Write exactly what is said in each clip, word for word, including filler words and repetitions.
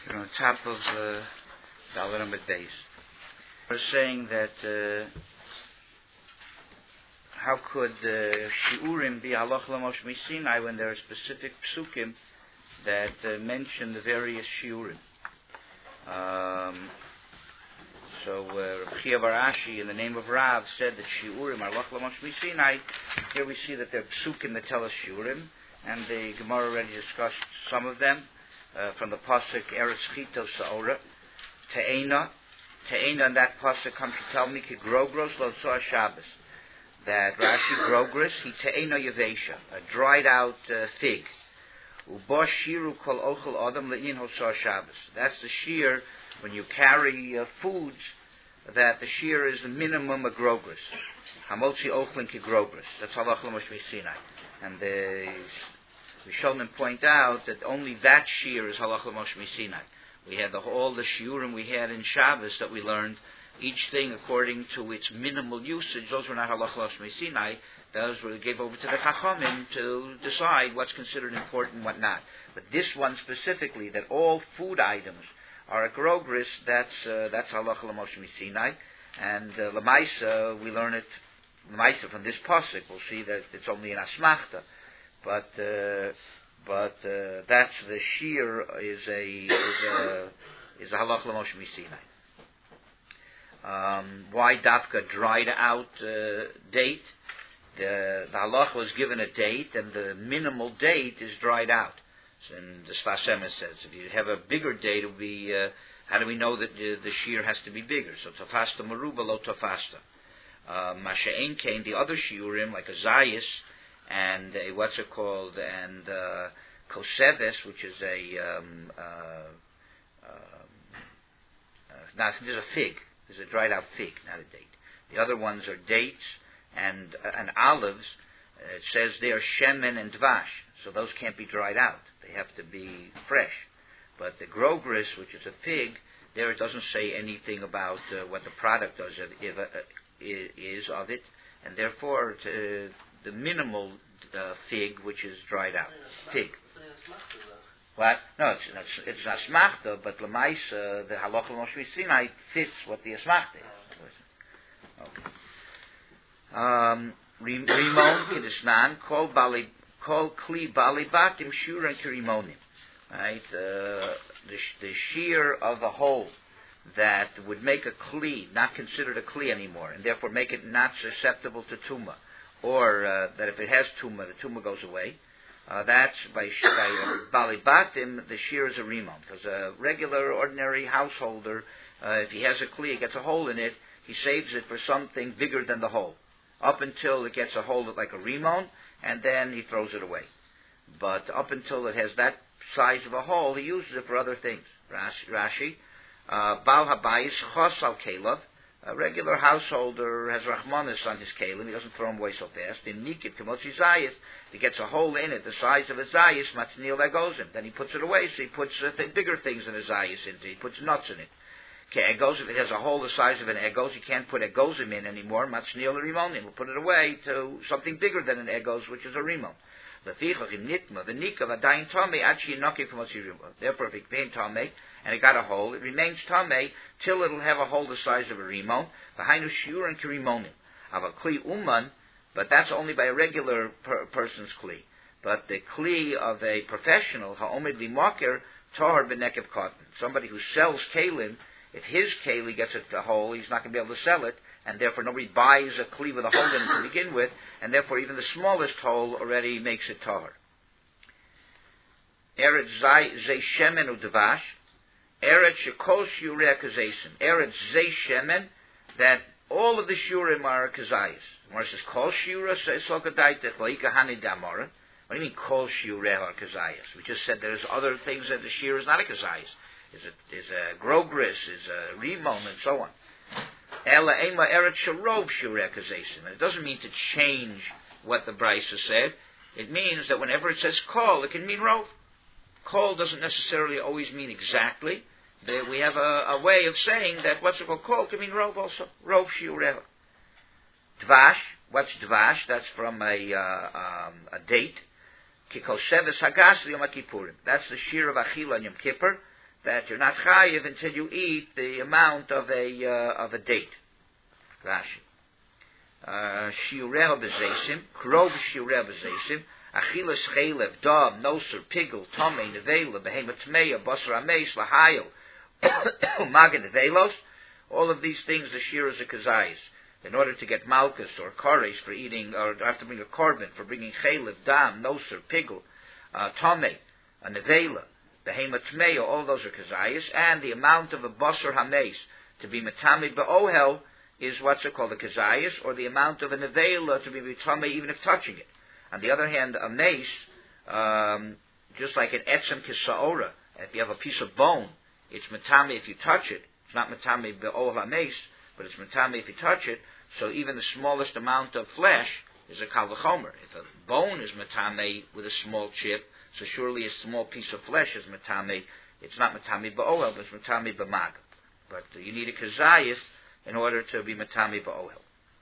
on the top of uh, Dalet Amud Beis. We're saying that uh, how could uh, Shiurim be Halach L'Moshe Misinai when there are specific psukim that uh, mention the various Shiurim? Um, so uh, Rav Chia bar Ashi, in the name of Rav, said that Shiurim are Halach L'Moshe Misinai. Here we see that there are psukim that tell us Shiurim, and the Gemara already discussed some of them. Uh, from the pasuk Eretz Chito Saora, Te'ena, Te'ena, and that pasuk comes to tell me Ki Grogros Lo Tzah Shabbos, that Rashi Grogros He Te'ena Yavesha, a dried out uh, fig. Ubo Shiru Kol Ochel Adam Le'in Ho Tzah Shabbos. That's the shear when you carry uh, foods, that the shear is the minimum of Grogros. Hamotzi Ochlin Ki Grogros. That's Halach L'Moshe Misinai. And the Rishonim point out that only that shear is Halach L'Moshe Misinai. We had the, all the shiurim we had in Shabbos that we learned, each thing according to its minimal usage. Those were not Halach L'Moshe Misinai. Those were gave over to the Chachamim to decide what's considered important and what not. But this one specifically, that all food items are a grogris, that's uh, that's Halach L'Moshe Misinai. And uh, L'maisa, we learn it L'maisa from this pasuk. We'll see that it's only an asmachta. But uh, but uh, that's the shear is a is a is a halach l'moshe misinai. Um, why dafka dried out uh, date? The, the halach was given a date, and the minimal date is dried out. So and the Sfas Emes says if you have a bigger date, it will be. Uh, how do we know that the, the shear has to be bigger? So tafasta maruba lo tafasta. Masha'en came the other shiurim like a zayis. And a, what's it called? And uh, koseves, which is a um, uh, uh, uh, not there's a fig. There's a dried out fig, not a date. The other ones are dates and uh, and olives. Uh, it says they are shemen and dvash, so those can't be dried out. They have to be fresh. But the grogris, which is a fig, there it doesn't say anything about uh, what the product does of, if, uh, is of it, and therefore. To, the minimal uh, fig, which is dried out. Fig. What? No, it's not, it's not smachta, but l'maisa, the halach l'moshe misinai fits what the asmachta is. Okay. Um, Rimon kidisnan kol bali kol kli bali batim shuran kirimonim. Right. Uh, the the shear of a hole that would make a kli not considered a kli anymore, and therefore make it not susceptible to tumah. Or uh, that if it has tumah, the tumah goes away. Uh, that's by, by uh, Bali Batim, the shear is a rimon. Because a regular, ordinary householder, uh, if he has a kli, it gets a hole in it, he saves it for something bigger than the hole. Up until it gets a hole like a rimon, and then he throws it away. But up until it has that size of a hole, he uses it for other things. Rashi, Bal Habayis Chos Al Kelav. A regular householder has Rahmanis on his kalim, he doesn't throw them away so fast. In Nikit Kamotzi Zayis, he gets a hole in it, the size of a Zayis, Matznil Egozim. Then he puts it away, so he puts uh, th- bigger things than a Zayis into. He puts nuts in it. Okay, Egozim, it has a hole the size of an Egoz, you can't put Egozim in anymore, Matznil Rimonim. We'll put it away to something bigger than an Egoz, which is a Rimon. The Nitma, the Nika, the Dain Tome, actually knocking from Kamotzi Rimon. Therefore, if it became Tome, and it got a hole, it remains tamei till it'll have a hole the size of a rimon. V'hainu shiur and kirimonim. Have a kli uman, but that's only by a regular per- person's kli. But the kli of a professional, ha'omid limaker, tahar b'nekev cotton. Somebody who sells kalim, if his keli gets a hole, he's not going to be able to sell it, and therefore nobody buys a kli with a hole in it to begin with, and therefore even the smallest hole already makes it tahar. Eretz zay shemen udavash. Eretz shekol shiurei kazasim. Eretz zay shemen, that all of the shiurim are kazayis. Gemara says kol shiura sokadaita loika hani damara. What do you mean kol shiurei are kazayis? We just said there's other things that the shiur is not a kazayis. Is a is a grogris, is a rimon, and so on. Ela ema eretz sharov shiurei kazasim. And it doesn't mean to change what the Brisa said. It means that whenever it says kol, it can mean rov. Kol doesn't necessarily always mean exactly. There we have a, a way of saying that what's it called kol can mean rov also. Rov shiureh. Dvash, what's dvash? That's from a uh, um, a date. Kikoseves hagas yom kippurim. That's the shir of achila on Yom Kippur. that you're not chayiv until you eat the amount of a uh, of a date. Rashi. Shiureh b'zeisim, krov shiureh b'zeisim, achilas chelev, dam, noser, pigel, tomei, nevela, behemoth tmeya, basar ameis, lahayel, magen nevelos. All of these things the shiras are kazayis. In order to get malchus or kares for eating, or have to bring a korban for bringing chelev, dam, noser, pigel, uh, tomei, a nevela, behemoth tmeya, all those are kazayis, and the amount of a basar hameis to be metame be'ohel is what's called a kazayis, or the amount of a nevela to be metame even if touching it. On the other hand, a mace, um, just like an etzem kisaora, if you have a piece of bone, it's metame if you touch it. It's not metame be'ohel hameis, but it's metame if you touch it. So even the smallest amount of flesh is a kal v'chomer. If a bone is metame with a small chip, so surely a small piece of flesh is metame. It's not metame be'ohel, but it's metame be'mag. But uh, you need a kazayis in order to be metame ba'ohel.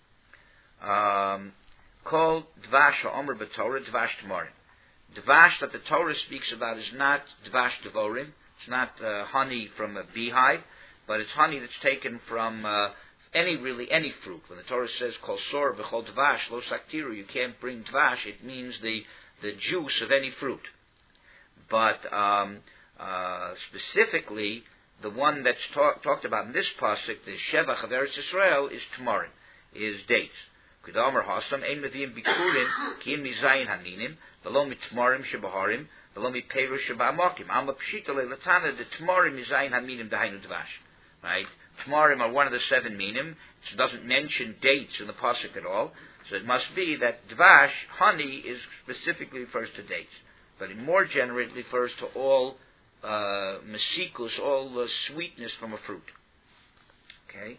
Um, called dvash ha'omer b'torah, dvash tamarim. Dvash that the Torah speaks about is not dvash devorim. It's not uh, honey from a beehive, but it's honey that's taken from uh, any, really, any fruit. When the Torah says, kol sor v'chol dvash, lo saktiru, you can't bring dvash, it means the, the juice of any fruit. But um, uh, specifically, the one that's talk, talked about in this pasuk, the Shevach of Eretz Yisrael, is Tamarim, is dates. Kudamer Hasam, Ein Mevim Bikurin, Kiin Mizayin Haminim, Velo Mi Tamarim Shebaharim, Velo Mi Peru Sheba'amakim. Amma Pshita Le'latana, the Tamarim Mizayin Haminim Dahainu Dvash. Right? Tamarim are one of the seven minim. It doesn't mention dates in the pasuk at all. So it must be that Dvash, honey, is specifically refers to dates. But in more general, it refers to all Uh, mesikus, all the sweetness from a fruit. Okay.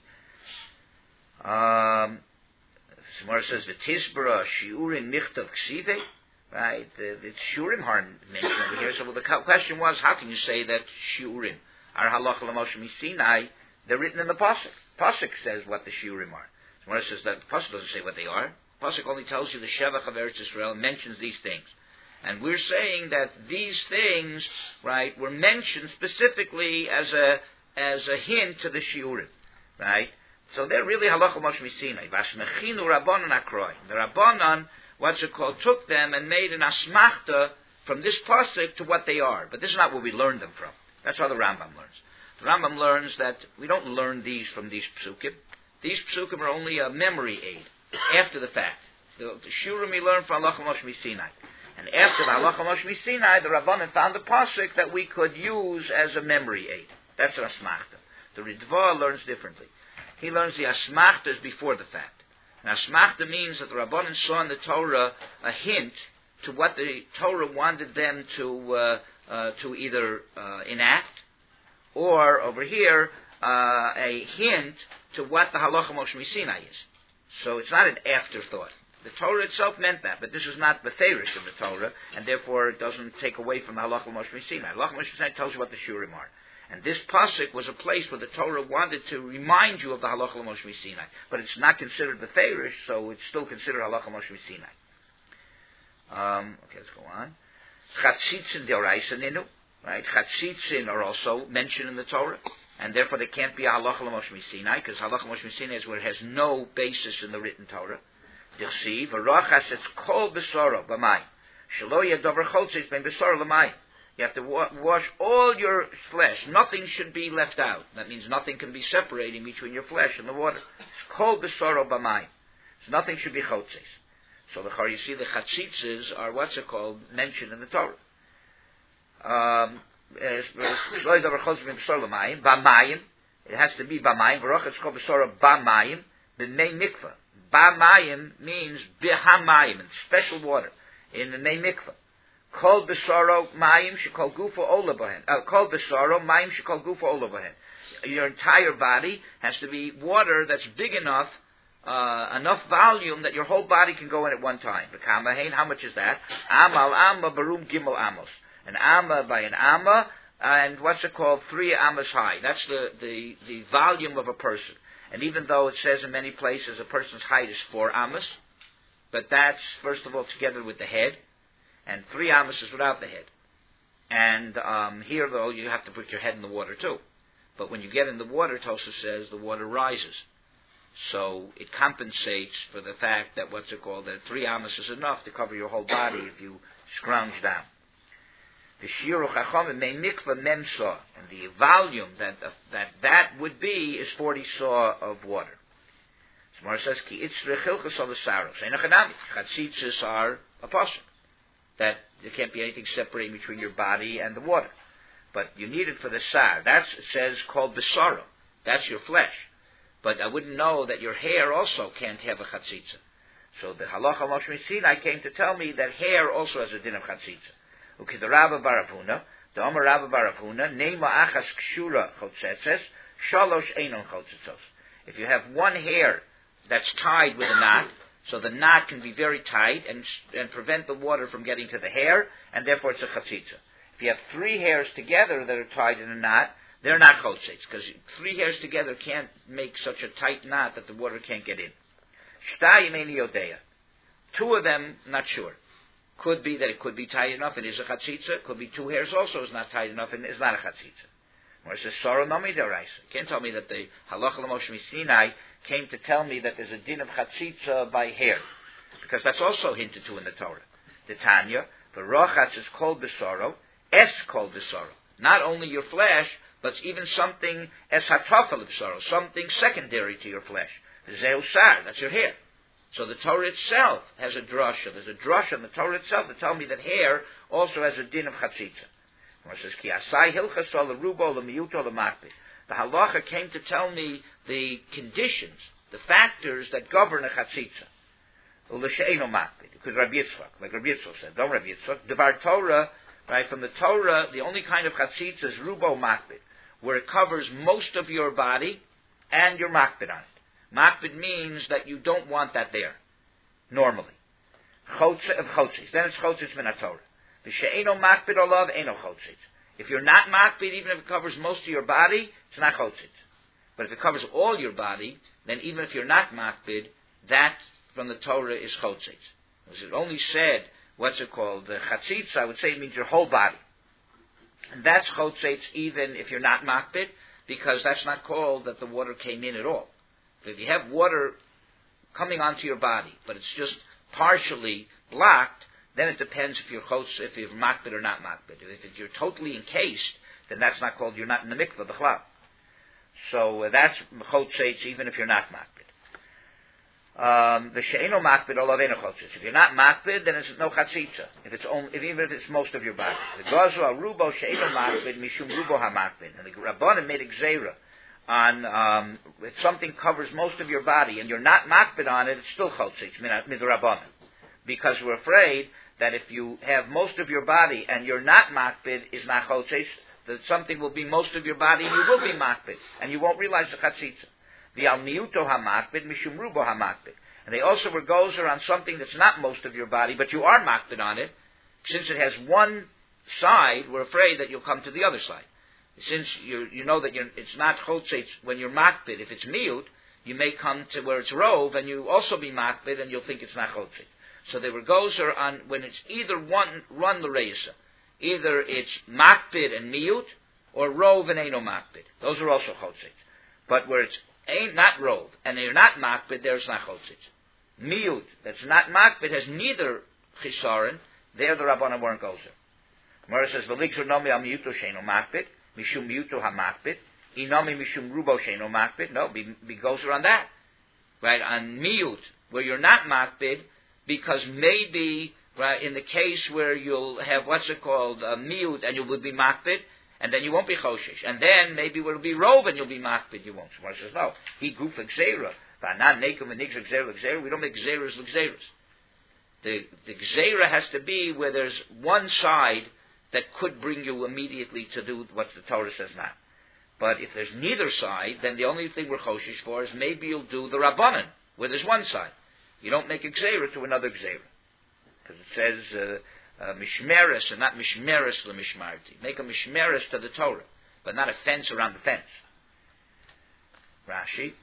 Um, Samara says the tisbara shiurim michtav ksive. Right. The, the shiurim aren't mentioned over here. So well, the question was, how can you say that shiurim are halacha l'moshe misinai? They're written in the pasuk. Pasuk says what the shiurim are. Samara says that the pasuk doesn't say what they are. Pasuk only tells you the shevach of Eretz Yisrael mentions these things. And we're saying that these things, right, were mentioned specifically as a as a hint to the shiurim, right? So they're really halacha moshe misinai. Vashmechinu rabbanon akroi. The rabbanon, what's it called, took them and made an asmachta from this pasuk to what they are. But this is not where we learned them from. That's how the Rambam learns. The Rambam learns that we don't learn these from these psukim. These psukim are only a memory aid after the fact. The, the shiurim we learn from halacha moshe misinai. And after the halacha moshe misinai, the Rabbanan found a pasuk that we could use as a memory aid. That's an asmachta. The Ritva learns differently. He learns the asmachtas before the fact. An asmachta means that the Rabbanan saw in the Torah a hint to what the Torah wanted them to uh, uh, to either uh, enact, or over here uh, a hint to what the halacha moshe misinai is. So it's not an afterthought. The Torah itself meant that, but this is not the theorish of the Torah, and therefore it doesn't take away from the halacha moshe misinai. Halacha moshe misinai tells you what the shurim are. And this pasuk was a place where the Torah wanted to remind you of the halacha moshe misinai, but it's not considered the theorish, so it's still considered halacha moshe misinai. Um, okay, let's go on. Chatzitzin deoraisa ninu, right? Chatzitzin are also mentioned in the Torah, and therefore they can't be a halacha moshe misinai, because halacha moshe misinai is where it has no basis in the written Torah. Dichsi v'rachas it's kol b'soro b'mayim shelo yadover chotzes ben b'soro l'mayim. You have to wa- wash all your flesh. Nothing should be left out. That means nothing can be separating between your flesh and the water. It's kol b'soro b'mayim. So nothing should be chotzes. So the you see the chatzitzes are what's it called mentioned in the Torah. Um, shelo yadover chotzes ben b'soro l'mayim b'mayim. It has to be b'mayim. V'rachas it's kol b'soro b'mayim b'mei mikvah. Ba-mayim means bihamayim, special water, in the Mei Mikvah. Kol besaro mayim shekol gufa ola bohen. Kol besaro mayim shekol gufa ola bohen. Your entire body has to be water that's big enough, uh, enough volume that your whole body can go in at one time. B'kamahein, how much is that? Amal amma barum gimel amos. An amma by an amma, and what's it called? Three ammas high. That's the, the, the volume of a person. And even though it says in many places a person's height is four amos, but that's, first of all, together with the head, and three amos is without the head. And um, here, though, you have to put your head in the water too. But when you get in the water, Tosha says the water rises. So it compensates for the fact that what's it called, that three amas is enough to cover your whole body if you scrounge down. The shiru chacham me mikvah mem saw, and the volume that that that would be is forty saw of water. So Mar says ki itzre chilchus al saros. Einachanami chatzitzis are a pasuk that there can't be anything separating between your body and the water, but you need it for the sar. That's it says called besaro. That's your flesh. But I wouldn't know that your hair also can't have a chatzitza. So the halacha Moshe Sinai came to tell me that hair also has a din of chatzitza. Okay, the Rabba Baravuna, the Omer Rabba Baravuna, Neima Achas Kshura Chotzetzes, Shalosh Einon Chotzetzos. If you have one hair that's tied with a knot, so the knot can be very tight and and prevent the water from getting to the hair, and therefore it's a chatzitza. If you have three hairs together that are tied in a knot, they're not chotzetz, because three hairs together can't make such a tight knot that the water can't get in. Shtayim Eini Yodeya. Two of them, not sure. Could be that it could be tight enough and is a chatzitza. Could be two hairs also is not tight enough and is not a chatzitza. Or it says Soro Nomi Deraisa. Can't tell me that the halacha l'Moshe Sinai came to tell me that there's a din of chatzitza by hair, because that's also hinted to in the Torah. The Tanya, the rochatz is called besoro, es called besoro. Not only your flesh, but even something es hatrafel besoro, something secondary to your flesh. The zeusar, that's your hair. So the Torah itself has a drasha. There's a drasha in the Torah itself to tell me that hair also has a din of chatzitza. It says, Ki asai hilchasol l'rubo l'miyuto l'makbid. The halacha came to tell me the conditions, the factors that govern a chatzitza. U'l'she'eno makbid. Because Rabbi Yitzchak, like Rabbi Yitzchak said, don't Rabbi Yitzchak, Devar Torah, right, from the Torah, the only kind of chatzitza is rubo makbid, where it covers most of your body and your makbid on it. Makbid means that you don't want that there, normally. Chotze of chotzis. Then it's chotzis min ha-Torah. V'she'eno makbid olav, eno chotzis. If you're not makbid, even if it covers most of your body, it's not chotzis. But if it covers all your body, then even if you're not makbid, that from the Torah is chotzis. Because it only said, what's it called, the chatzitz, I would say it means your whole body. And that's chotzis even if you're not makbid, because that's not called that the water came in at all. If you have water coming onto your body, but it's just partially blocked, then it depends if you're chotz, if you're makbid or not makbid. If you're totally encased, then that's not called, you're not in the mikveh, the chlab. So uh, that's chotzetz even if you're not makbid. Um, the she'eno makbid olav eno chotzetz. If you're not makbid, then it's no chatzitza. If it's only, if, even if it's most of your body. The gozu al rubo she'eno makbid mishum rubo ha-makbid. And the Rabbanim made a gzeira on um, if something covers most of your body and you're not makbid on it, it's still chotzitz midrabanan, because we're afraid that if you have most of your body and you're not makbid is not chotzitz, that something will be most of your body and you will be makbid and you won't realize the chatzitza. The al miyuto ha-makbid mishum rubo ha-makbid, and they also were gozer on something that's not most of your body but you are makbid on it. Since it has one side, we're afraid that you'll come to the other side. Since you you know that you're, it's not chotzetz when you're makbid, if it's miyut, you may come to where it's rov, and you also be makbid, and you'll think it's not chotzetz. So they were gozer on when it's either one run l'reisa, either it's makbid and miyut, or rov and eino makbid. Those are also chotzetz. But where it's ain't not rov and they're not makbid, there's not chotzetz. Miyut that's not makbid has neither chisaron. There the Rabbanan weren't gozer. Mara says v'ligzur nomi al miyuto sheino makbid. Mishum miyuto ha-makbid. Inami mishum rubo sheino makbid. No, be, be gozer on that. Right, on miyut, where you're not makbid, because maybe, right, in the case where you'll have, what's it called, uh, miyut, and you will be makbid, and then you won't be choshesh. And then maybe it will be rov, and you'll be makbid, you won't. So one says, no, he goof gzeira. V'anan nekum v'nigz gzeira gzeira. We don't make gzeiras l'gzeiras. The, the gzeira has to be where there's one side that could bring you immediately to do what the Torah says now. But if there's neither side, then the only thing we're choshish for is maybe you'll do the Rabbanan, where there's one side. You don't make a gzeira to another gzeira. Because it says, uh, uh, mishmeres, and not mishmeres l'mishmarti. Make a mishmeres to the Torah, but not a fence around the fence. Rashi.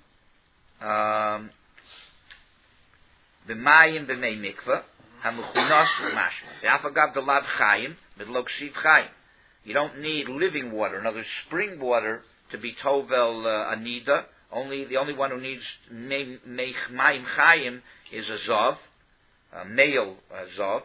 B'mayim b'mei mikvah, hamuchunos mashma. Ve'afagav delav chayim, midlo ksiv chayim. You don't need living water, another spring water, to be tovel uh, anida. Only the only one who needs mayim chayim is a zov, a male uh, zov.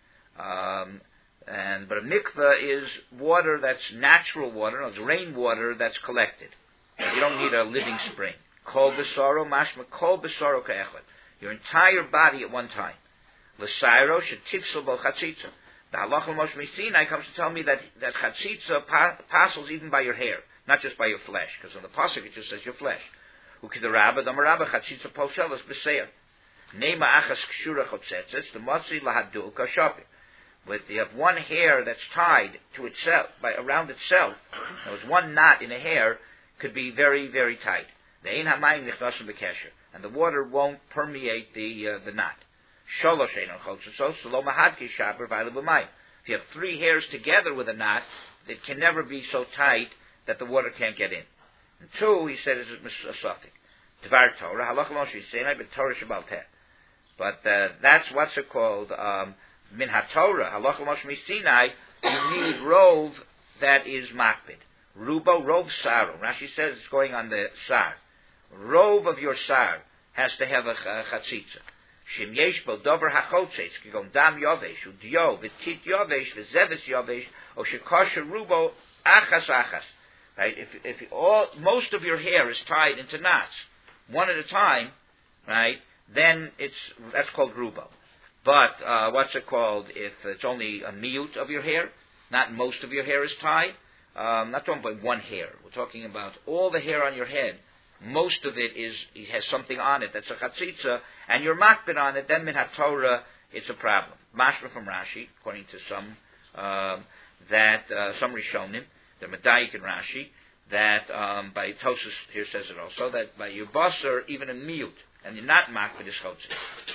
Um, and but a mikveh is water that's natural water, no, it's rainwater that's collected. You don't need a living spring. Kol besaro mashma kol besaro ka'echad. Your entire body at one time. L'sairo shetifsel bo chatzitza. The halacha Moshe Sinai comes to tell me that that chatzitza pa- passes even by your hair, not just by your flesh, because on the pasuk it just says your flesh. Ukidarabba damarabba chatzitza poshelas b'seir. Nema achas kshura chotzetzes the motzi lahadu kashapi. With you have one hair that's tied to itself by around itself. There was one knot in a hair could be very very tight. The ein hamayim nichnasim b'kesher, and the water won't permeate the uh, the knot. Sholosh einon chotzetzos lo mahadki shaber v'ayla b'mayim. If you have three hairs together with a knot, it can never be so tight that the water can't get in. And two, he said, is a suffix. Dvar Torah halach Moshe Sinai b'Torah Shabbal Teh. But uh, that's what's it called. Um, Min HaTorah, halacha Moshe Sinai, you need rov that is makbid. Rubo, rov saro. Rashi says it's going on the sar. Rov of your sar has to have a, a chatzitza. Shim yesh bo dover hachotzetz, kigon dam yovesh, udio, v'tit yovesh, v'zeves yovesh, o shekosher rubo achas achas. Right? If, if all, most of your hair is tied into knots, one at a time, right, then it's, that's called rubo. But uh, what's it called if it's only a miyut of your hair, not most of your hair is tied? Um, not talking about one hair. We're talking about all the hair on your head. Most of it is it has something on it that's a chatzitza, and you're makbid on it. Then min haTorah, it's a problem. Mashma from Rashi, according to some um, that uh, some Rishonim, the Medayik and Rashi, that um, by Tosus here says it also that by your basar even a miyut, and you're not makbid is chotzit.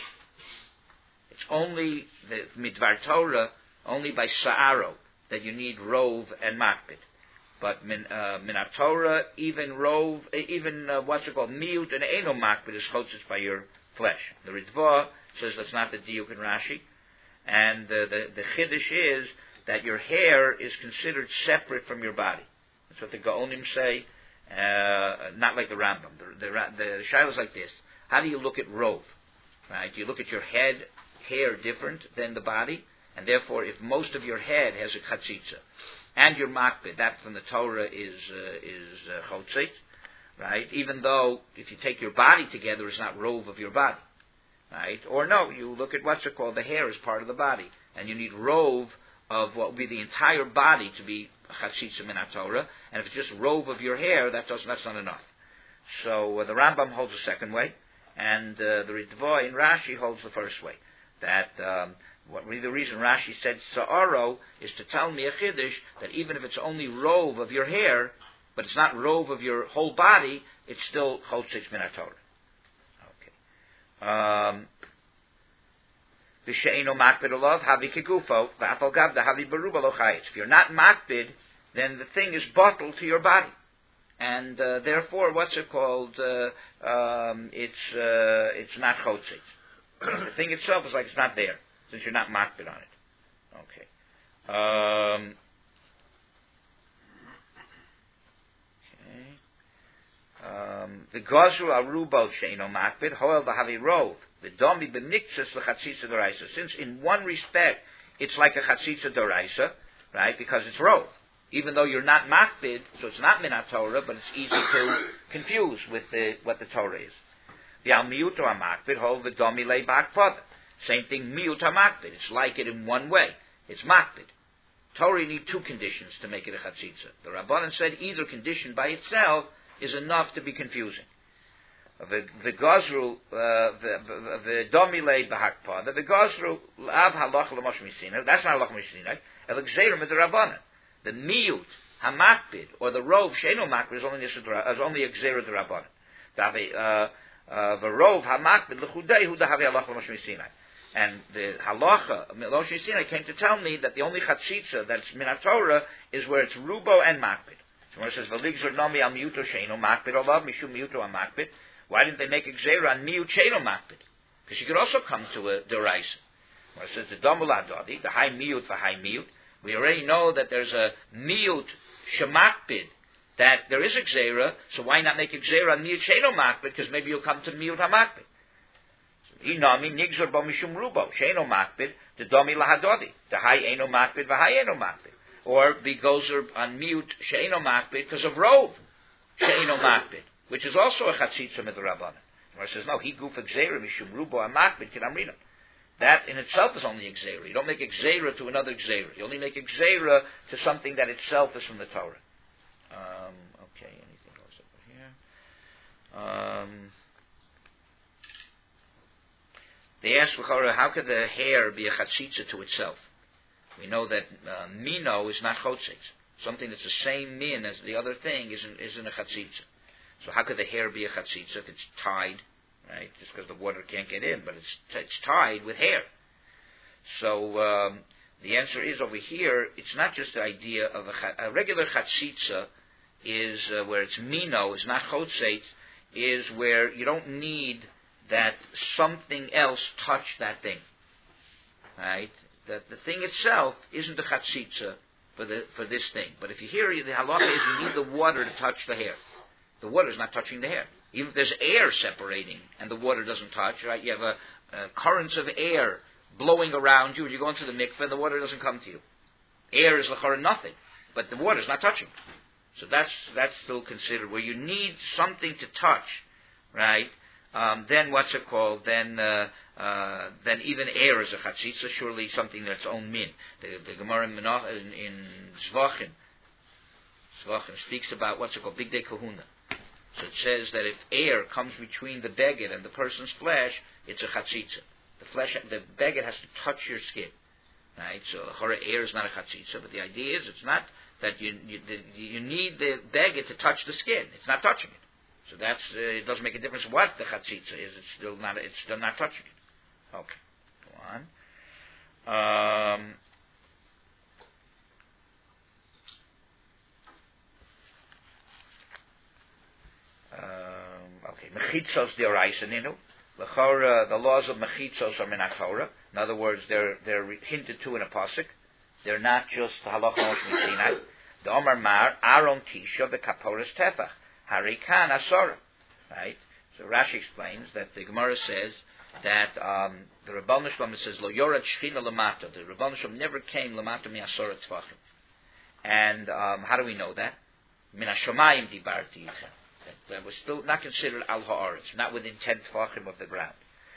It's only the midvar Torah, only by Sa'aro, that you need rov and makbid. But min uh, min Torah, even rov, even uh, what's it called, miut and eno makbid is chotzes by your flesh. The Ritva says that's not the diuk in Rashi, and uh, the the chiddush is that your hair is considered separate from your body. That's what the Gaonim say, uh, not like the Rambam. The the, the Shiloh is like this: how do you look at rov? Right? You look at your head hair different than the body, and therefore, if most of your head has a chatzitza, and your makbid, that from the Torah is uh, is uh, chotzit, right? Even though if you take your body together, it's not rov of your body, right? Or no, you look at what's it called, the hair is part of the body, and you need rov of what would be the entire body to be chatzitza min Torah, and if it's just rov of your hair, that doesn't that's not enough. So uh, the Rambam holds the second way, and uh, the Ritva in Rashi holds the first way. That um, what really the reason Rashi said Sa'aro is to tell me a chiddush that even if it's only rov of your hair, but it's not rov of your whole body, it's still chotzitz min haTorah. Okay. V'she'eno makbid olav havi kegufo v'afal gav havi beruba lo chayitz. If you're not makbid, then the thing is bottled to your body, and uh, therefore, what's it called? Uh, um, it's uh, it's not chotzitz. The thing itself is like it's not there, since you're not makbid on it. Okay. Um, okay. Um, the gozru arubo sheino makbid hoel v'havi rov the domi b'niktzas l'chatzitza doraisa. Since in one respect it's like a chatzitza doraisa, right? Because it's rov, even though you're not makbid, so it's not min haTorah, but it's easy to confuse with the, what the Torah is. The al miut or makbid hold the domi lay back father. Same thing, miut makbid. It's like it in one way. It's makbid. Torah, you need two conditions to make it a chatzitza. The Rabbanan said either condition by itself is enough to be confusing. The gozru, the domi lay back father. The gozru av halach l'mosh misina. That's not halach misina. El gzeirim the Rabbanan. The miut hamakbid or the rov sheino makbid is only is only a gzeira the Rabbanan. Uh, the rov hamakbid l'chudei hu dahavi halacha l'mosh Sinai, and the halacha l'mosh Sinai came to tell me that the only chatzitza that's min haTorah is where it's rubo and makbid. So when it says v'ligzor nomi al miuto sheino makbid olav mishum miuto hamakbid, why didn't they make a gzeira on miut sheino makbid? Because you could also come to a deraisa. When it says the domul adodi, the high miut for high miut, We already know that there's a miut shemakbid, that there is a gzeira, so why not make a gzeira on miut sheino makbid, because maybe you'll come to miut hamakbid. Inami nigzor bo mishum rubo, sheino makbid, the domi lahadodi, the high eno makbid, the high eno makbid. Or be gozer on miut sheino makbid because of rov, sheino makbid, which is also a chatzitza midrabanan. Or says, no, he goof a gzeira mishum rubo hamakbid kinamrinam. That in itself is only a gzeira. You don't make a gzeira to another gzeira. You only make a gzeira to something that itself is from the Torah. Um, okay, anything else over here? Um, they ask, how could the hair be a chatzitza to itself? We know that uh, mino is not chotzitz. Something that's the same min as the other thing isn't, isn't a chatzitza. So how could the hair be a chatzitza if it's tied? Right, just because the water can't get in, but it's it's tied with hair. So um, the answer is over here. It's not just the idea of a, a regular chatzitza is uh, where it's mino is not chotzitz, is where you don't need that something else touch that thing. Right, that the thing itself isn't a chatzitza for the for this thing. But if you hear the halacha is you need the water to touch the hair. The water is not touching the hair. Even if there's air separating and the water doesn't touch, right? You have a, a currents of air blowing around you, and you go into the mikveh, and the water doesn't come to you. Air is l'chara nothing, but the water is not touching. So that's that's still considered where you need something to touch, right? Um, then what's it called? Then uh, uh, then even air is a chatzitza, surely something that's own min. The, the Gemara in, in, in Zvachim, Zvachim speaks about what's it called? Big Day Kahuna. So it says that if air comes between the beged and the person's flesh, it's a chatzitza. The flesh, the beged has to touch your skin, right? So the chora air is not a chatzitza, but the idea is it's not that you you, the, you need the beged to touch the skin. It's not touching it. So that's uh, it doesn't make a difference what the chatzitza is. It's still not it's still not touching it. Okay, go on. Um, Um, okay, mechitzos deoraisa ninu. The laws of mechitzos are min Torah. In other words, they're they're hinted to in a pasuk. They're not just halacha Moshe Sinai. The Omar Mar Aaron Tisha the Kaporas Tefach Harikan Asora. Right. So Rashi explains that the Gemara says that um, the Rebbeinu Shalom says Lo Yorad Shechina Lamata. The Rebbeinu Shalom never came Lamata mi Asora Tefachim. And um, how do we know that? Min Hashomayim Dibarti Yichem. That was still not considered al ha'aretz, not within ten tefachim of the ground.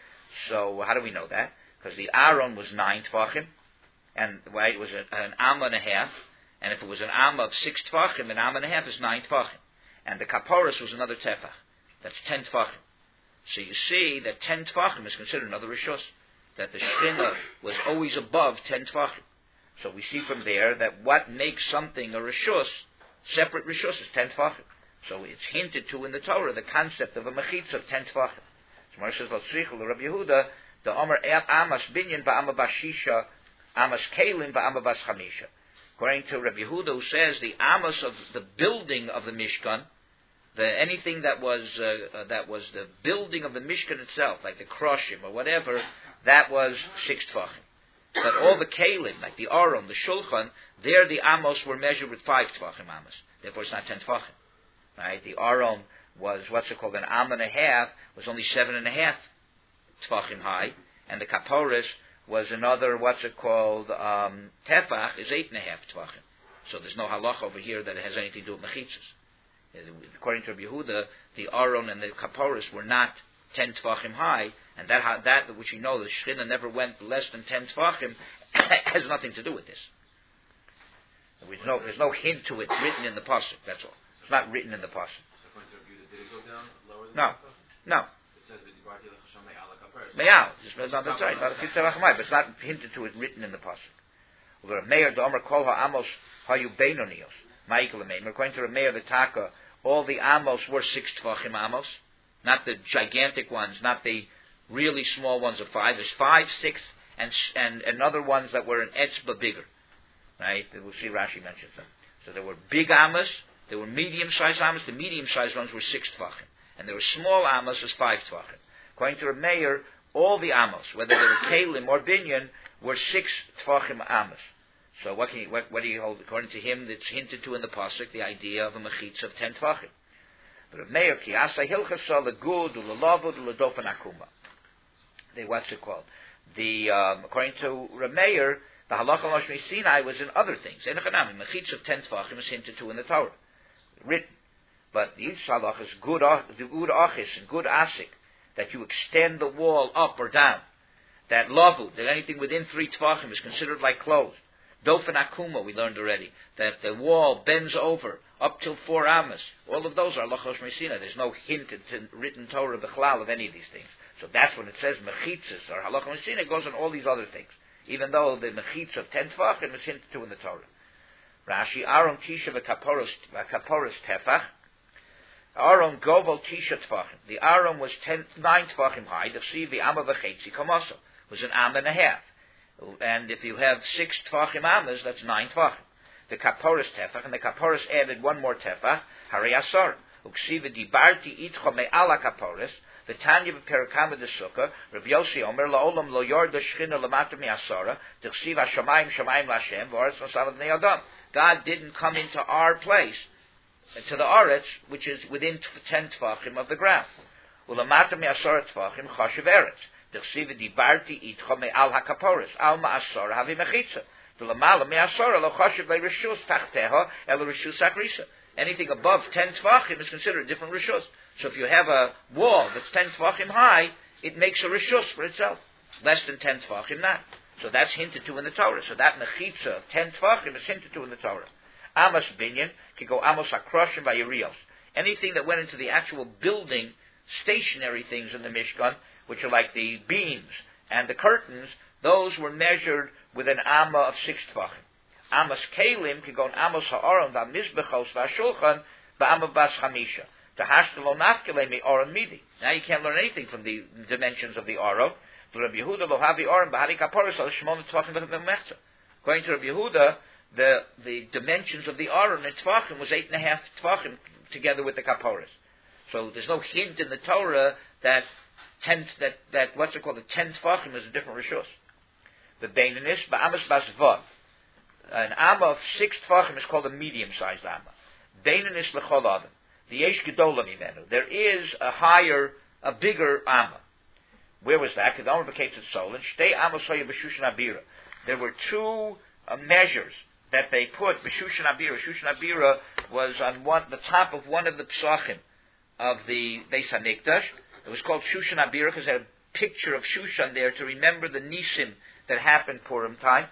So how do we know that? Because the Aaron was nine tefachim, and well, it was a, an amma and a half. And if it was an amma of six tefachim, an amma and a half is nine tefachim. And the kaporos was another tefach. That's ten tefachim. So you see that ten tefachim is considered another rishus. That the shechina was always above ten tefachim. So we see from there that what makes something a rishus, separate rishus, is ten tefachim. So it's hinted to in the Torah the concept of a mechitza of ten tefachim. So Moshe says, "L'tzrichul the Rabbi Yehuda, the Omer Amas binyan ba'ama bashisha, Amas kalim ba'ama bas chamisha." According to Rabbi Yehuda, who says the Amas of the building of the Mishkan, the anything that was uh, uh, that was the building of the Mishkan itself, like the kroshim or whatever, that was six tefachim. But all the kalim, like the Aron, the Shulchan, there the Amos were measured with five tefachim Amos. Therefore, it's not ten tefachim. Right, the Aron was what's it called an am and a half, was only seven and a half tefachim high, and the kaporis was another what's it called um, tefach is eight and a half tefachim. So there's no halach over here that it has anything to do with mechitzas. According to Rabbi Yehuda, the Aron and the kaporis were not ten tefachim high, and that that which you know the shechina never went less than ten tefachim has nothing to do with this. There's no there's no hint to it written in the pasuk. That's all. It's not written in the pasuk. So did it go down lower than no, no. It says Me'al. It's not that's right. But it's not hinted to it written in the pasuk. Well, the Meir Domer Kol HaAmos Hayu Beinonios. Ma'ikol Meir. According to the Meir the Taka, all the Amos were six tefachim Amos, not the gigantic ones, not the really small ones of five. There's five, six, and and and other ones that were an etzba bigger. Right? We'll see Rashi mentions them. So there were big Amos. There were medium-sized amas. The medium-sized ones were six tefachim, and there were small amas as five tefachim. According to the Meir, all the amos, whether they were kalim or binyan, were six tefachim amas. So what can you, what, what do you hold? According to him, it's hinted to in the pasuk the idea of a mechitza of ten tvachim. But Rav Meir ki asa hilchasa legud ulelavud uledofen akuma. They what's it called? The um, according to Rav Meir, the halacha of Moshe Sinai was in other things. Enochanami mechitza of ten tvachim is hinted to in the Torah, written. But these halachas is good, good achis and good asik, that you extend the wall up or down. That lavud, that anything within three tvachim is considered like closed. Dofen akuma, we learned already, that the wall bends over up till four amas. All of those are halachos Sinai. There's no hint in written Torah b'chlal of any of these things. So that's when it says mechitzas or halachos Sinai, it goes on all these other things. Even though the mechitza of ten tvachim is hinted to in the Torah. Rashi, Aaron tisha v'kaporos tefach. Aaron govel tisha tvachim. The Aaron was ten, nine tvachim high. The see the amma v'chetzi kamoso was an amma and a half. And if you have six tvachim amas, that's nine tvachim. The kaporos tefach, and the kaporos added one more tefach. Hari asar. Uksiva dibarti itcho me'ala kaporos. The Tanya b'perakama de sukkah. Rabbi Yossi Omer la'olam lo yor the shchina l'mata mi'asara. T'chsiv hashamayim shamayim l'Hashem v'aretz nosalav b'nei Adam. God didn't come into our place, to the aretz, which is within ten tvachim of the ground. U'lamata mi'asara tvachim chashiv eretz. T'chsiv dibarti itcho me'al hakaporos. Al ma'asara havi mechitza. T'lamala mi'asara lo chashiv le'rishus tachteha el rishus akrisa. Anything above ten tvachim is considered a different rishus. So if you have a wall that's ten tvachim high, it makes a rishus for itself. Less than ten tvachim not. So that's hinted to in the Torah. So that mechitza of ten tvachim is hinted to in the Torah. Amos binyan can go amos akroshim vayirios. Anything that went into the actual building, stationary things in the Mishkan, which are like the beams and the curtains, those were measured with an amma of six tvachim. Amos kalim can go amos ha'aron v'mizbechos v'ashulchan v'amma bas chamisha. Now you can't learn anything from the dimensions of the Aron. According to Rabbi Yehuda, the, the dimensions of the Aron and Tvachim was eight and a half Tvachim together with the Kaporos. So there's no hint in the Torah that ten, that, that what's it called, the ten Tvachim is a different Rishus. The Beinanis, Ba'amas Bas Vav. An Amma of six Tvachim is called a medium-sized Amma. Beinanis L'chol Adam. The Yesh Gedola Mimenu. There is a higher, a bigger Amma. Where was that? Because Amar B'Ketzet Solon, Shtei Amos Soya B'Shushan Abira. There were two uh, measures that they put. B'Shushan Abira. Shushan Abira was on one, the top of one of the Psachim of the Beis HaMikdash. It was called Shushan Abira because it had a picture of Shushan there to remember the Nisim that happened Purim time.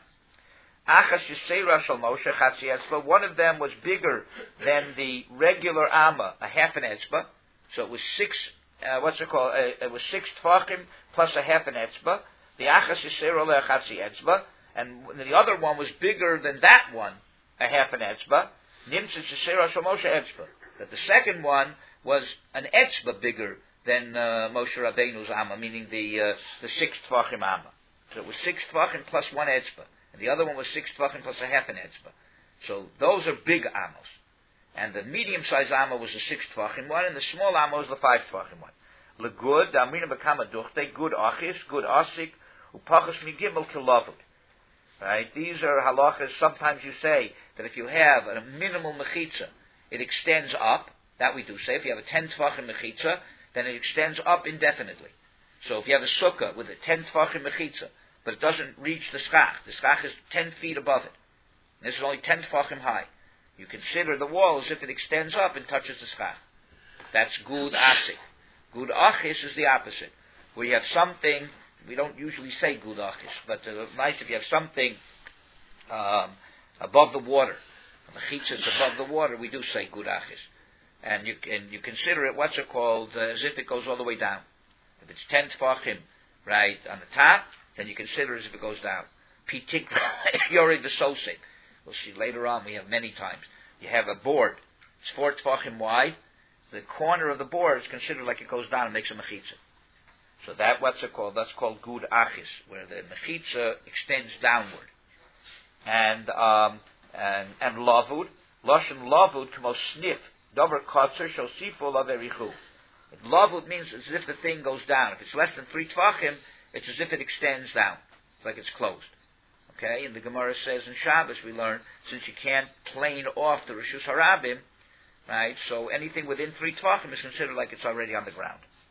Achas Yisera Shal Moshe Chatzi Etzba. One of them was bigger than the regular Amma, a half an Etzba. So it was six, uh, what's it called? Uh, it was six Tvachim plus a half an Etzba. The Achas Yisera Le Chatzi Etzba. And the other one was bigger than that one, a half an Etzba. Nimtzit Yisera Shal Moshe Etzba. That the second one was an Etzba bigger than uh, Moshe Rabbeinu's Amma, meaning the uh, the six Tvachim Amma. So it was six Tvachim plus one Etzba. And the other one was six tvachim plus a half an etzba. So those are big amos. And the medium-sized amma was the six tvachim one, and the small amma was the five tvachim one. Legud, amrina bekama duchte, good achis, good asik, upachas migimel kilavud. Right? These are halachas. Sometimes you say that if you have a minimal mechitza, it extends up. That we do say. If you have a ten tvachim mechitza, then it extends up indefinitely. So if you have a sukkah with a ten tvachim mechitza, but it doesn't reach the schach. The schach is ten feet above it. And this is only ten tefachim high. You consider the wall as if it extends up and touches the schach. That's gud asik. Gud achis is the opposite. Where you have something, we don't usually say gud achis, but it's nice if you have something um, above the water. The chitza is above the water, we do say gud achis. And you, and you consider it, what's it called, uh, as if it goes all the way down. If it's ten tefachim, right, on the top, then you consider as if it goes down. Pitik yorid v'sosek. We'll see later on, we have many times. You have a board. It's four tefachim wide. The corner of the board is considered like it goes down and makes a mechitza. So that, what's it called? That's called gud achis, where the mechitza extends downward. And, um, and, and lavud. Lashon lavud k'mo snif. Dover kotzer shosifu laverichu. Lavud means as if the thing goes down. If it's less than three tefachim, it's as if it extends down. It's like it's closed. Okay, and the Gemara says in Shabbos we learn, since you can't plane off the Rishus Harabim, right, so anything within three Tvachim is considered like it's already on the ground.